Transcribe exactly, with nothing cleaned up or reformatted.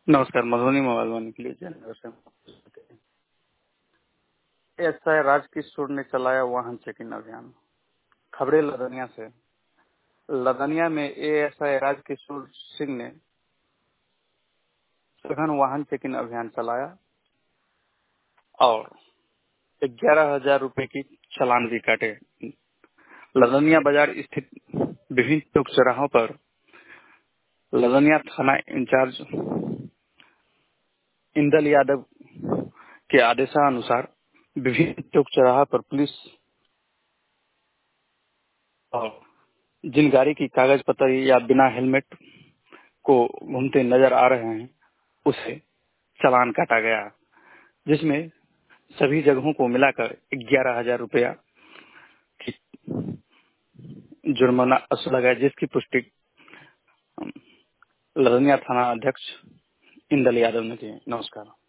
नमस्कार। Madhubani mobile one के लिए चैनल से एसआई राजकिशोर ने चलाया वाहन चेकिंग अभियान। खबरें लदनिया से। लदनिया में एएसआई राजकिशोर सिंह ने सघन वाहन चेकिंग अभियान चलाया और ग्यारह हजार रूपए की चालान भी काटे। लदनिया बाजार स्थित विभिन्न चौक चौराहों पर लदनिया थाना इंचार्ज इंदल यादव के आदेशानुसार विभिन्न चौक चौराहा पर पुलिस और जिन गाड़ी की कागज पत्र या बिना हेलमेट को घूमते नजर आ रहे हैं उसे चालान काटा गया, जिसमें सभी जगहों को मिलाकर ग्यारह हजार रुपया की जुर्माना वसूला गया, जिसकी पुष्टि लदनिया थाना अध्यक्ष इंदल यादव ने की। नमस्कार।